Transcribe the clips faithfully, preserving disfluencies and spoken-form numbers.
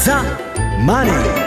ザ・マネー。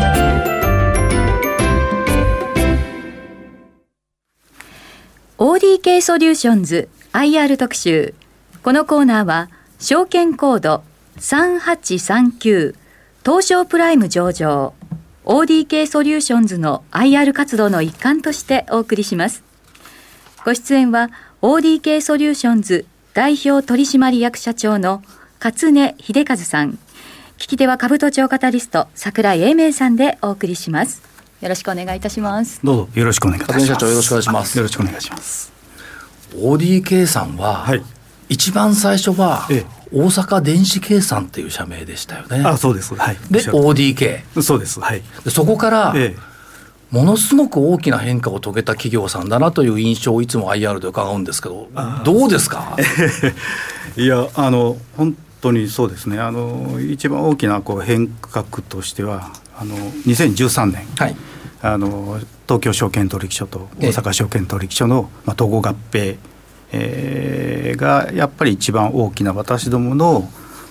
オーディーケー ソリューションズ アイアール 特集。このコーナーは証券コードさんはちさんきゅう東証プライム上場 オーディーケー ソリューションズの アイアール 活動の一環としてお送りします。ご出演は オーディーケー ソリューションズ代表取締役社長の勝根秀和さん、聞き手は株都庁カタリスト櫻井英明さんでお送りします。よろしくお願いいたします。 どうぞよろしくお願いいたします。 社長よろしくお願いします。 よろしくお願いします。 オーディーケー さんは、はい、一番最初は、ええ、大阪電子計算っていう社名でしたよね。 あ、そうです、はい、 で オーディーケーそうです、はい、でそこから、 ええ、 ものすごく大きな変化を遂げた企業さんだなという印象をいつも アイアール で伺うんですけど、どうですか？ いや、あの本当にそうですね。あの一番大きなこう変革としてはあのにせんじゅうさんねん、はい、あの東京証券取引所と大阪証券取引所の、まあ、統合合併、えー、がやっぱり一番大きな私どもの、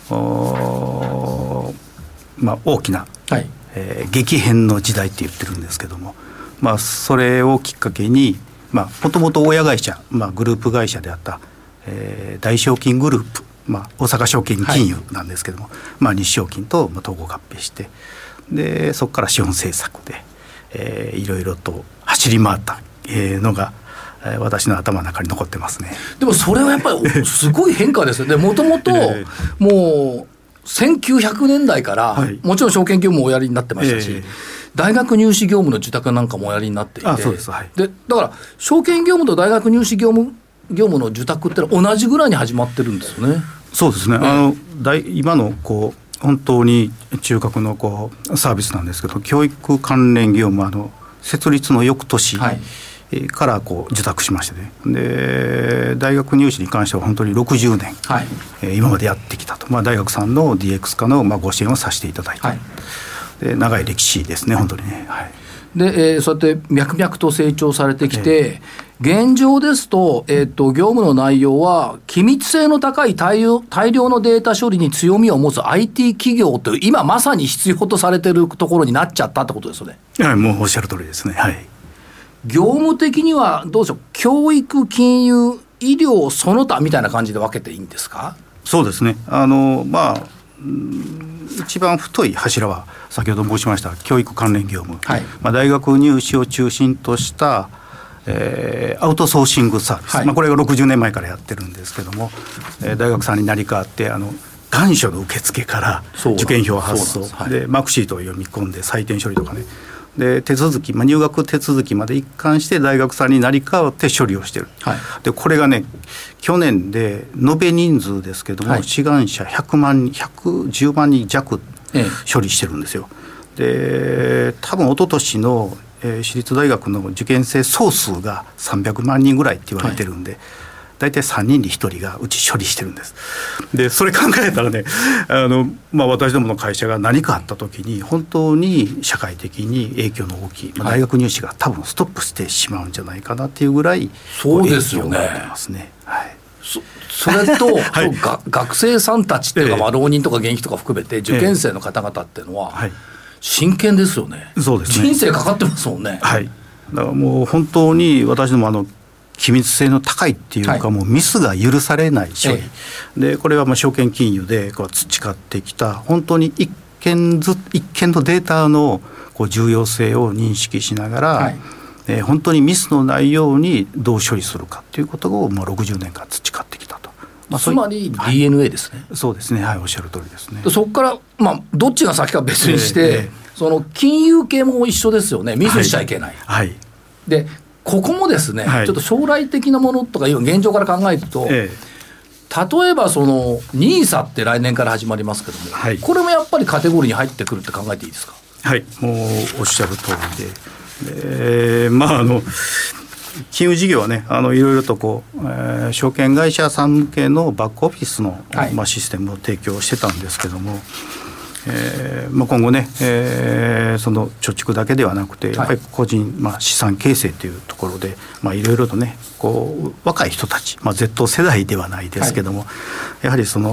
まあ、大きな、はい、えー、激変の時代って言ってるんですけども、まあ、それをきっかけにもともと親会社、まあ、グループ会社であった、えー、大証券グループ、まあ、大阪証券金融なんですけども、はい、まあ、日証金と統合合併して、でそこから資本政策で、えー、いろいろと走り回ったのが私の頭の中に残ってますね。 でもそれはやっぱりすごい変化ですよね。もともともうせんきゅうひゃくねんだいから、はい、もちろん証券業務をおやりになってましたし、えー、大学入試業務の受託なんかもおやりになっていて、 あ、そうです、はい、 でだから証券業務と大学入試業務業務の受託ってのは同じぐらいに始まってるんですよね。 そうですね、えー、あの大今のこう本当に中核のこうサービスなんですけど、教育関連業務、あの設立の翌年からこう受託しましてね、で大学入試に関しては本当にろくじゅうねん、はい、えー、今までやってきたと、まあ、大学さんの ディーエックス 化のまあご支援をさせていただいた、はい、で長い歴史ですね、本当にね、はい。で、 えー、そうやって脈々と成長されてきて、えー、現状ですと、えー、と業務の内容は機密性の高い大量、大量のデータ処理に強みを持つ アイティー 企業という今まさに必要とされているところになっちゃったってことですよね。 はい、もうおっしゃる通りですね、はい。 業務的にはどうでしょう、教育、金融、医療その他みたいな感じで分けていいんですか？ そうですね、あのまあ一番太い柱は先ほど申しました教育関連業務、はい、まあ、大学入試を中心とした、えー、アウトソーシングサービス、はい、まあ、これがろくじゅうねんまえからやってるんですけども、えー、大学さんに成り代わってあの願書の受付から受験票発送 で,、はい、でマークシートを読み込んで採点処理とかね、で手続き、まあ、入学手続きまで一貫して大学さんに成り代わって処理をしてる、はい、でこれがね去年で延べ人数ですけども、はい、志願者ひゃくまん人ひゃくじゅうまんにん弱処理してるんですよ。で多分一昨年の、えー、私立大学の受験生総数がさんびゃくまんにんぐらいって言われてるんで、はい、大体さんにんにひとりがうち処理してるんです。でそれ考えたらね、あの、まあ、私どもの会社が何かあった時に本当に社会的に影響の大きい、まあ、大学入試が多分ストップしてしまうんじゃないかなっていうぐらいそうですよね。 影響が出ますね、はい。 そ, それと、はい、が学生さんたちっていうか、ええ、まあ、浪人とか現役とか含めて受験生の方々っていうのは、ええ、はい、真剣ですよね。 そうですね、 人生かかってますもんね。 はい、だからもう本当に私どもあの機密性の高いっていうか、はい、もうミスが許されない処理、ええ、でこれはまあ証券金融でこう培ってきた本当に一件ず一件のデータのこう重要性を認識しながら、はい、えー、本当にミスのないようにどう処理するかということをもうろくじゅうねんかん培ってきたと、 まあ、つまり ディーエヌエー ですね、 はい、そうですね、はい、おっしゃる通りですね。 そこから、まあ、どっちが先か別にして、えーえー、その金融系も一緒ですよね。ミスしちゃいけない、はいはい、でここもですね、はい、ちょっと将来的なものとか現状から考えると、ええ、例えばその ニーサ って来年から始まりますけども、はい、これもやっぱりカテゴリーに入ってくるって考えていいですか？ はい、もうおっしゃる通りで、で、まあ、あの金融事業はね、あのいろいろとこう、えー、証券会社さん向けのバックオフィスの、はい、まあ、システムを提供してたんですけども、えーまあ、今後ね、えー、その貯蓄だけではなくてやっぱり個人、はい、まあ、資産形成というところでいろいろとねこう若い人たち、まあ、ゼット 世代ではないですけども、はい、やはりその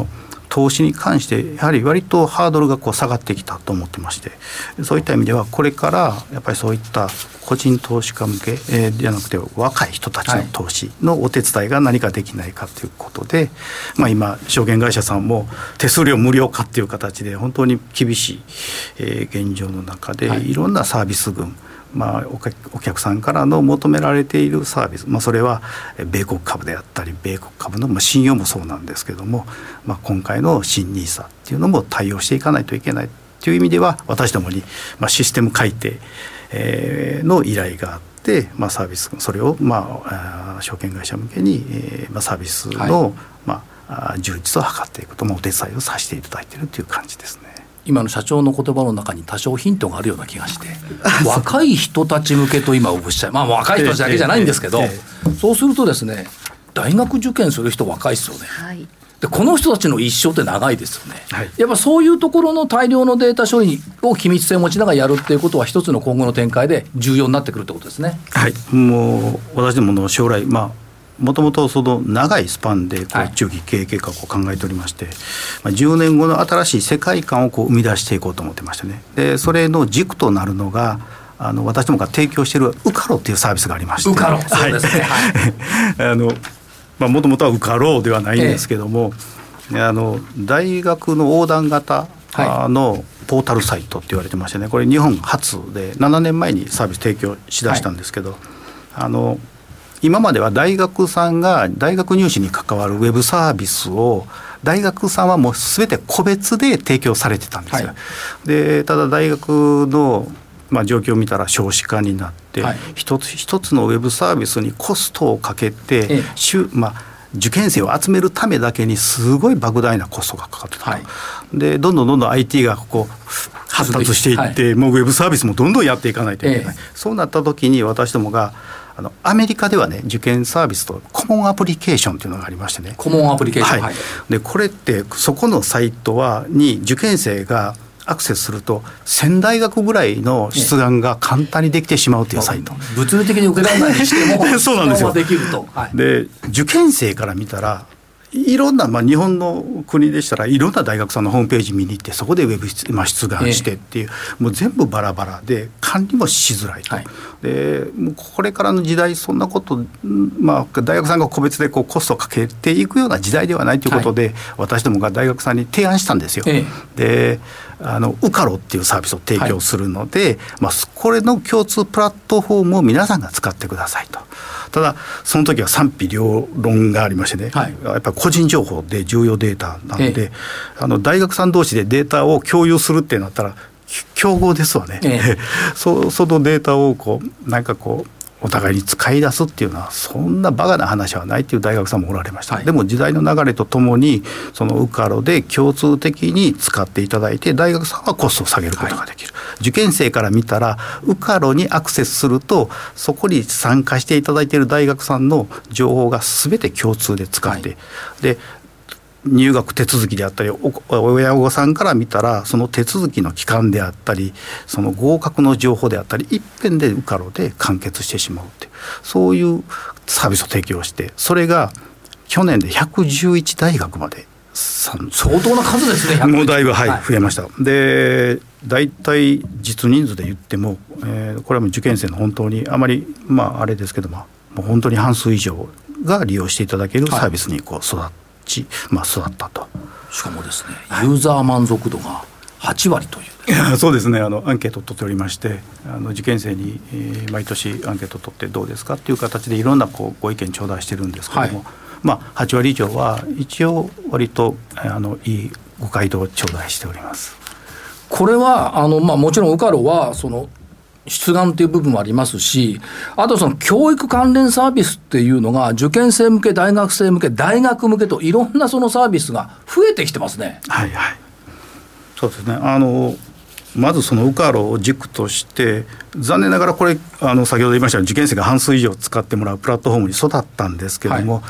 投資に関してやはり割とハードルがこう下がってきたと思ってまして、そういった意味ではこれからやっぱりそういった個人投資家向け、えー、じゃなくて若い人たちの投資のお手伝いが何かできないかということで、はい、まあ、今証券会社さんも手数料無料化っていう形で本当に厳しい、えー、現状の中でいろんなサービス群、まあ、お客さんからの求められているサービス、まあ、それは米国株であったり米国株の、まあ、信用もそうなんですけども、まあ、今回の新ニーサっていうのも対応していかないといけないという意味では私どもに、まあ、システム改定、えー、の依頼があって、まあ、サービスそれを、まあ、証券会社向けに、えーまあ、サービスの、はい、まあ、充実を図っていくと、まあ、お手伝いをさせていただいているという感じですね。 今の社長の言葉の中に多少ヒントがあるような気がして若い人たち向けと今おっしゃい、まあ、若い人たちだけじゃないんですけど、ええええ、そうするとですね、大学受験する人若いですよね、はい、でこの人たちの一生って長いですよね、はい、やっぱそういうところの大量のデータ処理を機密性を持ちながらやるっていうことは一つの今後の展開で重要になってくるってことですね。 はい、もう私どもの将来、まあもともとその長いスパンでこう中期経営計画を考えておりまして、はい、まあ、じゅうねんごの新しい世界観をこう生み出していこうと思ってましてね。でそれの軸となるのがあの私どもが提供しているウカロっていうサービスがありまして、 ウカロ、そうですね、 はい、あのまあ、もともとはウカロではないんですけども、ええ、あの大学の横断型のポータルサイトって言われてましてね、これ日本初でななねんまえにサービス提供しだしたんですけど、はい、あの今までは大学さんが大学入試に関わるウェブサービスを大学さんはもう全て個別で提供されてたんですよ、はい、でただ大学の、まあ、状況を見たら少子化になって、はい、一つ一つのウェブサービスにコストをかけて、ええ、まあ、受験生を集めるためだけにすごい莫大なコストがかかってた、はい、でどんどんどんどん アイティー がこう発達していって、はい、もうウェブサービスもどんどんやっていかないといけない、ええ、そうなった時に私どもがあのアメリカではね、受験サービスとコモンアプリケーションというのがありましてね。 コモンアプリケーション、 はい、でこれってそこのサイトはに受験生がアクセスするとせん大学ぐらいの出願が簡単にできてしまうというサイト、 物理的に受けられないにしてもそうなんですよ。 できると、はい、 で受験生から見たらいろんな、まあ、日本の国でしたらいろんな大学さんのホームページ見に行ってそこでウェブ出、まあ、出願してっていう、ええ、もう全部バラバラで管理もしづらいと、はい、でもうこれからの時代そんなこと、まあ、大学さんが個別でこうコストをかけていくような時代ではないということで、はい、私どもが大学さんに提案したんですよ、ええ、であのウカロっていうサービスを提供するので、はい、まあ、これの共通プラットフォームを皆さんが使ってくださいと。ただその時は賛否両論がありましてね、はい、やっぱり個人情報で重要データなので、ええ、あの大学さん同士でデータを共有するってなったら競合ですわね、ええ、そ, そのデータをこうなんかこうお互いに使い出すっていうのはそんなバカな話はないっていう大学さんもおられました、はい、でも時代の流れとともにそのウカロで共通的に使っていただいて大学さんはコストを下げることができる、はい、受験生から見たらウカロにアクセスするとそこに参加していただいている大学さんの情報が全て共通で使って、はい、で入学手続きであったり親御さんから見たらその手続きの期間であったりその合格の情報であったり一遍でウカロで完結してしまうっていうそういうサービスを提供してそれが去年でひゃくじゅういち大学まで相当な数ですね。 もうだいぶ、はいはい、増えました。で大体実人数で言っても、えー、これはもう受験生の本当にあまりまああれですけどももう本当に半数以上が利用していただけるサービスにこう育って、はいまあ、育ったと。 しかもですね、ユーザー満足度がはち割という、 ね、いやそうですね、あのアンケートを取っておりましてあの受験生に、えー、毎年アンケートを取ってどうですかっていう形でいろんなこうご意見頂戴してるんですけども、はい、まあ、はち割以上は一応割とあのいいご回答を頂戴しております。 これはあの、まあ、もちろんウカロはその出願という部分もありますしあとその教育関連サービスっていうのが受験生向け大学生向け大学向けといろんなそのサービスが増えてきてますね。 はいはい、そうですね。あのまずそのウカロを軸として残念ながらこれあの先ほど言いましたように受験生が半数以上使ってもらうプラットフォームに育ったんですけども、はい、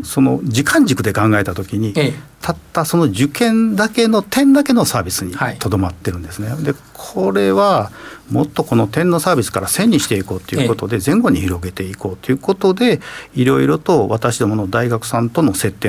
その時間軸で考えたときに、ええ、たったその受験だけの点だけのサービスにとどまってるんですね、はい、でこれはもっとこの点のサービスから線にしていこうということで前後に広げていこうということでいろいろと私どもの大学さんとの接点だっ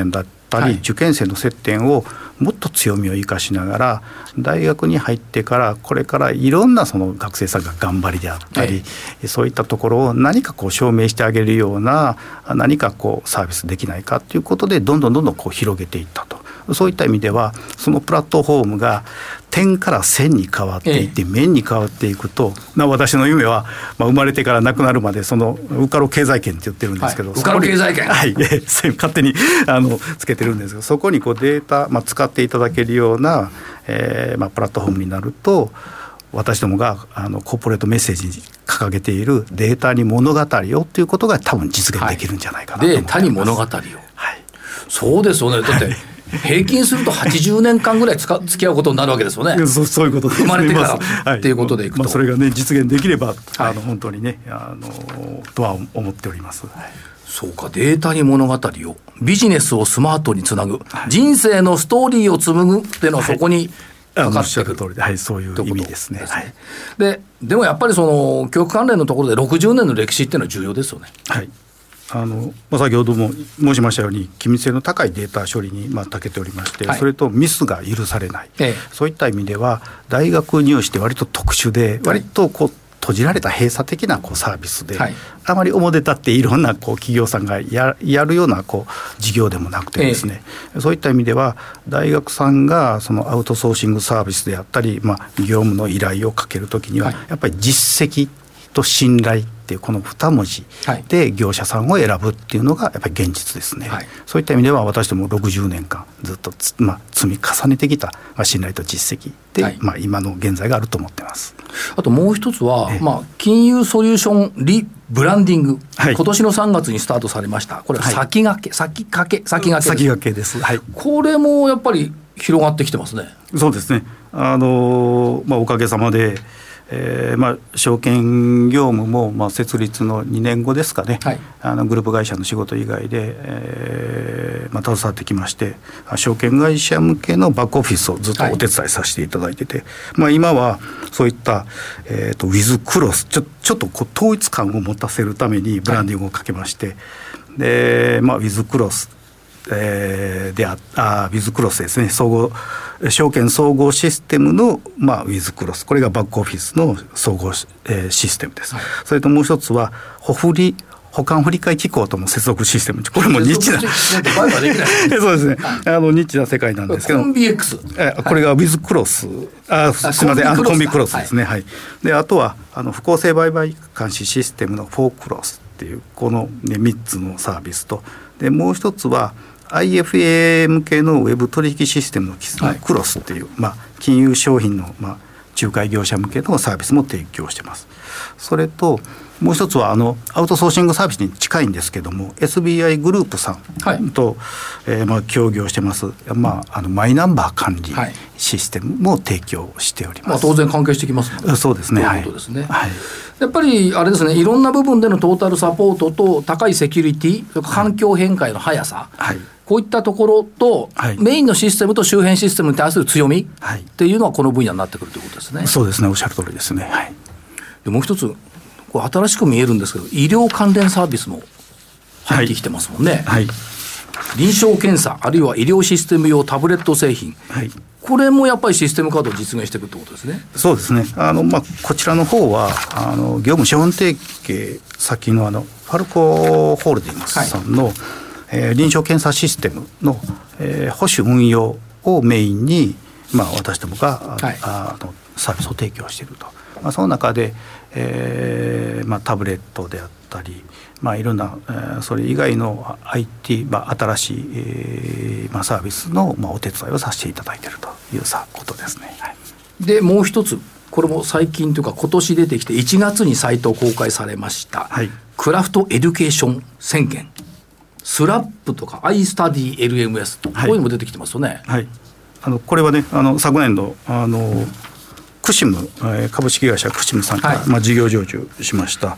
ったり、はい、受験生の接点をもっと強みを生かしながら大学に入ってからこれからいろんなその学生さんが頑張りであったり、はい、そういったところを何かこう証明してあげるような何かこうサービスできないかということでどんどんどんどんこう広げていったと。そういった意味ではそのプラットフォームが点から線に変わっていって面に変わっていくと、まあ、私の夢は、まあ、生まれてから亡くなるまでそのウカロ経済圏って言ってるんですけど、 はい、ウカロ経済圏、 はい、勝手にあのつけてるんですけど、そこにこうデータ、まあ、使っていただけるような、えーまあ、プラットフォームになると私どもがあのコーポレートメッセージに掲げているデータに物語をということが多分実現できるんじゃないかなと思ってます。 はい、データに物語を、はい、そうですよね。だって平均するとはちじゅうねんかんぐらいつか付き合うことになるわけですよね。 そ, そういうことです、ね、 生まれてから、はい、っていうことでいくと、 まあ、それがね実現できれば、はい、あの本当にねあのとは思っております。はい、 そうか、データに物語を、ビジネスをスマートにつなぐ、はい、人生のストーリーを紡ぐっていうのはそこにかかってくる、はい、 はい、そういう意味ですね。はい、 で, でもやっぱりその教育関連のところでろくじゅうねんの歴史っていうのは重要ですよね。 はい、あのまあ、先ほども申しましたように機密性の高いデータ処理にまあ長けておりまして、はい、それとミスが許されない、ええ、そういった意味では大学入試って割と特殊で割とこう閉じられた閉鎖的なこうサービスで、はい、あまり表立っていろんなこう企業さんが や, やるようなこう事業でもなくてですね、ええ、そういった意味では大学さんがそのアウトソーシングサービスであったり、まあ、業務の依頼をかけるときには、はい、やっぱり実績と信頼っていうこのに文字で業者さんを選ぶっていうのがやっぱり現実ですね。はい、そういった意味では私どもろくじゅうねんかんずっとつ、まあ、積み重ねてきた信頼と実績で、はい、まあ、今の現在があると思ってます。 あともう一つは、まあ、金融ソリューションリブランディング、はい、今年のさんがつにスタートされました。これは先駆け、はい、先駆け先駆け先駆けです。はい、 これもやっぱり広がってきてますね。 そうですね。あの、まあ、おかげさまでえーまあ、証券業務もまあ設立のにねんごですかね、はい、あのグループ会社の仕事以外で、えーまあ、携わってきまして証券会社向けのバックオフィスをずっとお手伝いさせていただいてて、はい、まあ、今はそういった、えー、とウィズクロスちょ、ちょっとこう統一感を持たせるためにブランディングをかけまして、はい、でまあ、ウィズクロスえー、でああウィズクロスですね、総合証券総合システムの、まあ、ウィズクロス、これがバックオフィスの総合、えー、システムです。はい、それともう一つは保振り保管振替機構との接続システム、これもニッチなそうですね、あのニッチな世界なんですけど、 コンビ X、 えこれがウィズクロス、あすみません、あのコンビクロスですね。はい、であとはあの不公正売買監視システムのフォークロスっていうこの、ね、みっつのサービスと、でもう一つはアイエフエー 向けのウェブ取引システムのクロスっていう、はい、まあ、金融商品の、まあ、仲介業者向けのサービスも提供してます。それともう一つはあのアウトソーシングサービスに近いんですけども エスビーアイ グループさんと、はい、えーまあ、協業してます、まあ、あのマイナンバー管理システムも提供しております。 まあ、当然関係してきますもんね。 そうですね。 ということですね。はい、やっぱりあれですね、いろんな部分でのトータルサポートと高いセキュリティ、それから環境変化の速さ、はい、こういったところと、はい、メインのシステムと周辺システムに対する強みっていうのはこの分野になってくるということですね。 そうですね、おっしゃる通りですね。はい、 でもう一つこれ新しく見えるんですけど、医療関連サービスも入ってきてますもんね。はいはい、臨床検査あるいは医療システム用タブレット製品、はい、これもやっぱりシステムカードを実現していくってことですね。 そうですね。あの、まあ、こちらの方はあの業務資本提携先のあのファルコホールディングスさんの、はい、えー、臨床検査システムの、えー、保守運用をメインに、まあ、私どもが、はい、あのサービスを提供していると、まあ、その中で、えーまあ、タブレットであったり、まあ、いろんな、えー、それ以外の アイティー、まあ、新しい、えーまあ、サービスの、まあ、お手伝いをさせていただいているというさことですね。はい、でもう一つ、これも最近というか今年出てきていちがつにサイトを公開されました、はい、クラフトエデュケーション宣言、スラップとか アイスタディーエルエムエス と、はい、こういうのも出てきてますよね。 はい、あのこれはね、あの昨年度あのクシム株式会社クシムさんから、はい、まあ、事業成就しました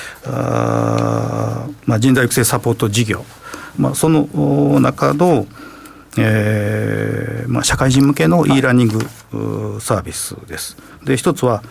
あ、まあ、人材育成サポート事業、まあ、その中の、えーまあ、社会人向けの e ラーニングサービスです。で一つは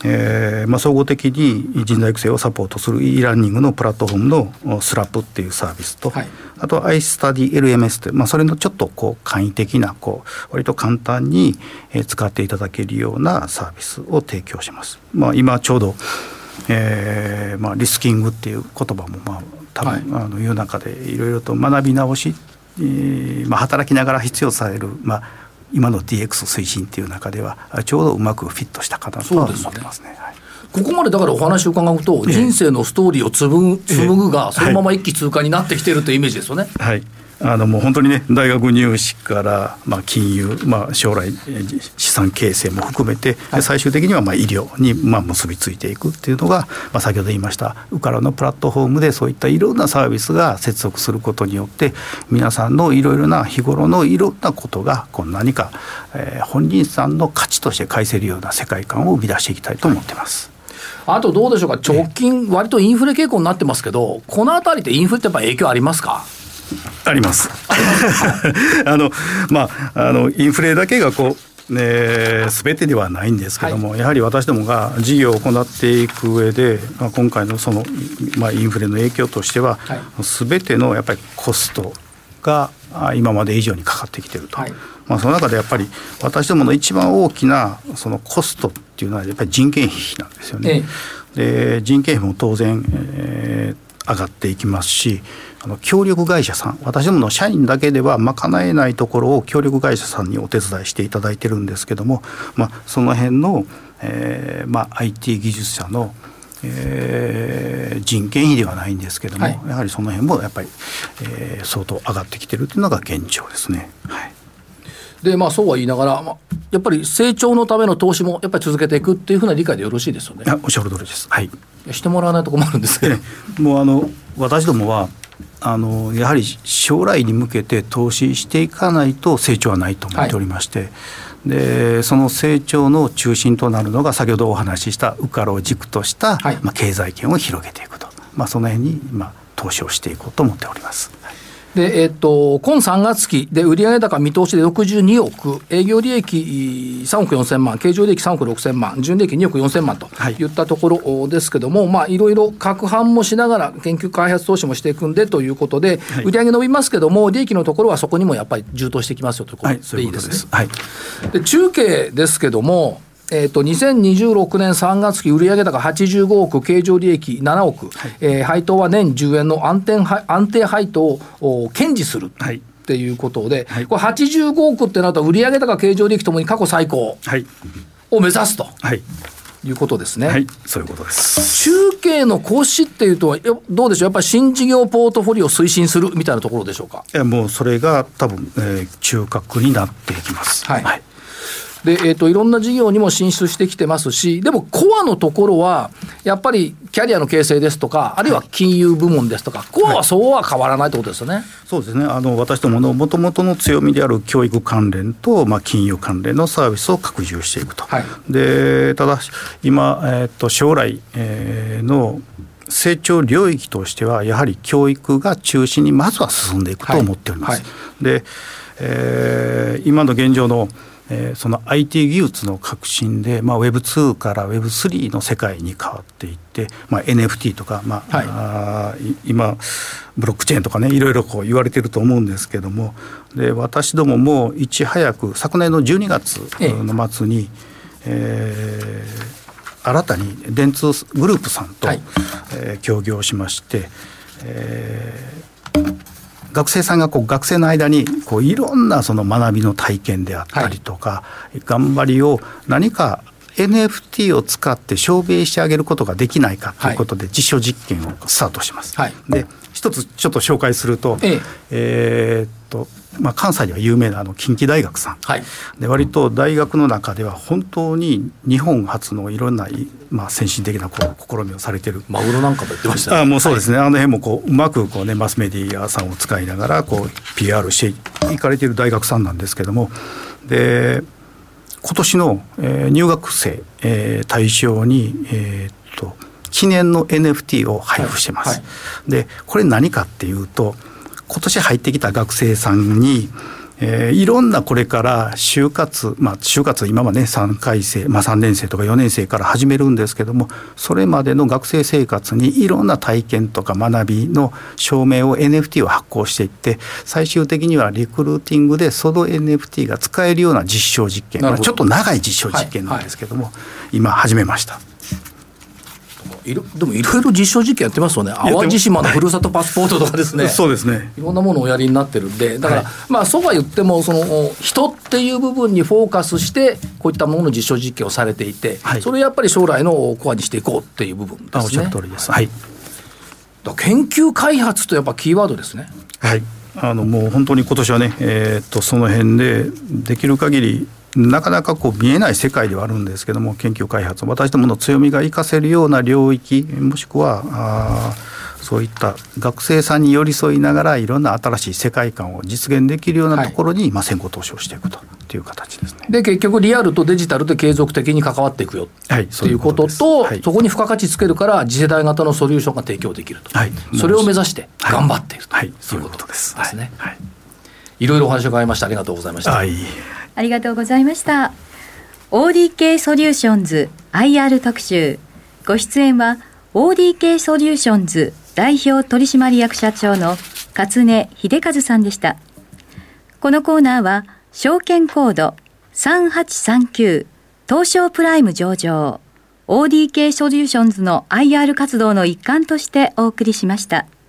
えーまあ、総合的に人材育成をサポートする e ラーニングのプラットフォームのスラップっていうサービスと、はい、あとは アイスタディエルエムエス という、まあ、それのちょっとこう簡易的なこう割と簡単に使っていただけるようなサービスを提供します。まあ、今ちょうど、えーまあ、リスキングっていう言葉もまあ多分、はい、あの世の中でいろいろと学び直し、えーまあ、働きながら必要される、まあ今の ディーエックス 推進っていう中ではちょうどうまくフィットしたかなとは思ってますね。はい、 ここまでだからお話を伺うと、人生のストーリーを紡ぐ、紡ぐがそのまま一気通過になってきているというイメージですよね。 はい、あのもう本当にね、大学入試から、まあ、金融、まあ、将来資産形成も含めて、はい、最終的にはまあ医療にまあ結びついていくっていうのが、まあ、先ほど言いましたウカラのプラットフォームでそういったいろんなサービスが接続することによって皆さんのいろいろな日頃のいろんなことがこう何か、えー、本人さんの価値として返せるような世界観を生み出していきたいと思っています。 あとどうでしょうか、直近割とインフレ傾向になってますけど、このあたりってインフレってやっぱり影響ありますか？ ありますあの、まあ、あのインフレだけがこう、ね、全てではないんですけども、はい、やはり私どもが事業を行っていく上で、まあ、今回のその、まあ、インフレの影響としては、はい、全てのやっぱりコストが今まで以上にかかってきていると、はい、まあ、その中でやっぱり私どもの一番大きなそのコストっていうのはやっぱり人件費なんですよね。ええ、で人件費も当然、えー、上がっていきますし、あの協力会社さん、私どもの社員だけでは賄えないところを協力会社さんにお手伝いしていただいてるんですけども、まあ、その辺の、えーまあ、アイティー 技術者の、えー、人件費ではないんですけども、はい、やはりその辺もやっぱり、えー、相当上がってきてるというのが現状ですね。はい、 でまあ、そうは言いながら、まあ、やっぱり成長のための投資もやっぱり続けていくっていうふうな理解でよろしいですよね。 いや、おっしゃる通りです。はい、 してもらわないと困るんですけど、 もうあの私どもはあのやはり将来に向けて投資していかないと成長はないと思っておりまして、はい、でその成長の中心となるのが先ほどお話ししたウカラを軸とした、はい、まあ、経済圏を広げていくと、まあ、その辺に、まあ、投資をしていこうと思っております。 でえー、と今さんがつ期で売上高見通しでろくじゅうにおく、営業利益さんおくよんせんまん、経常利益さんおくろくせんまん、純利益におくよんせんまんといったところですけども、はい、まあ、いろいろ拡販もしながら研究開発投資もしていくんでということで、はい、売上伸びますけども利益のところはそこにもやっぱり充当してきますよということでいいですね。はい、で中継ですけども、えー、とにせんにじゅうろくねんさんがつ期売上高はちじゅうごおく、経常利益ななおく、はい、えー、配当は年じゅうえんの安定、安定配当を堅持するっていうことで、はい、これはちじゅうごおくってなると売上高経常利益ともに過去最高を目指すと、はい、いうことですね。 はい、そういうことです。 中継の講師っていうとどうでしょう、やっぱり新事業ポートフォリオを推進するみたいなところでしょうか。 いや、もうそれが多分、えー、中核になっていきます。はい、はい、 でえー、といろんな事業にも進出してきてますし、でもコアのところはやっぱりキャリアの形成ですとか、あるいは金融部門ですとか、はい、コアはそうは変わらないということですよね。はい、 そうですね。あの私どものもともとの強みである教育関連と、まあ、金融関連のサービスを拡充していくと。はい、でただ今、えー、と将来、えー、の成長領域としてはやはり教育が中心にまずは進んでいくと思っております。はいはい、で、えー、今の現状のえー、その アイティー 技術の革新で、まあ、ウェブツー から ウェブスリー の世界に変わっていって、まあ、エヌエフティー とか、まあはい、あ今ブロックチェーンとかね、いろいろこう言われていると思うんですけども、で私どももいち早く昨年のじゅうにがつの末に、ええー、新たに電通グループさんと、はい、えー、協業しまして、えー学生さんがこう学生の間にこういろんなその学びの体験であったりとか、はい、頑張りを何か エヌエフティー を使って証明してあげることができないかということで実証実験をスタートします。はい、で一つちょっと紹介すると、えええー、っとまあ、関西では有名なあの近畿大学さん、はい、で割と大学の中では本当に日本初のいろんな、まあ、先進的なこう試みをされている。 マグロなんかも言ってましたね。 あもうそうですね、はい、あの辺もこううまくこう、ね、マスメディアさんを使いながらこう ピーアール していかれている大学さんなんですけども、で今年の、えー、入学生、えー、対象に、えー、っと記念の エヌエフティー を配布してます。はいはい、でこれ何かっていうと、今年入ってきた学生さんに、 えー、いろんなこれから就活、まあ、就活今はねさんかい生、まあ、さんねん生とかよねん生から始めるんですけども、それまでの学生生活にいろんな体験とか学びの証明を エヌエフティー を発行していって、最終的にはリクルーティングでその エヌエフティー が使えるような実証実験、まあ、ちょっと長い実証実験なんですけども、はいはい、今始めました。 いろでもいろいろ実証実験やってますよね。淡路島のふるさとパスポートとかですね、 はい、そうですね、 いろんなものをおやりになってるんで、だから、はい、まあそうは言ってもその人っていう部分にフォーカスしてこういったものの実証実験をされていて、はい、それをやっぱり将来のコアにしていこうっていう部分ですね。 あ、おっしゃる通りです、はい、 だ研究開発とやっぱキーワードですね。 はい、あのもう本当に今年はね、えー、っとその辺でできる限りなかなかこう見えない世界ではあるんですけども、研究開発、私どもの強みが生かせるような領域、もしくはあそういった学生さんに寄り添いながらいろんな新しい世界観を実現できるようなところに、はい、まあ、先行投資をしていくという形ですね。 で結局リアルとデジタルで継続的に関わっていくよ、はい、ということと、はい、そこに付加価値つけるから次世代型のソリューションが提供できると、はい、それを目指して頑張っていると、はいはい、そういうことですね。はいはい、いろいろお話を伺いました。ありがとうございました。はい、 ありがとうございました。 オーディーケー ソリューションズ アイアール 特集、ご出演は オーディーケー ソリューションズ代表取締役社長の勝根秀和さんでした。このコーナーは証券コードさんはちさんきゅう東証プライム上場 オーディーケー ソリューションズの アイアール 活動の一環としてお送りしました。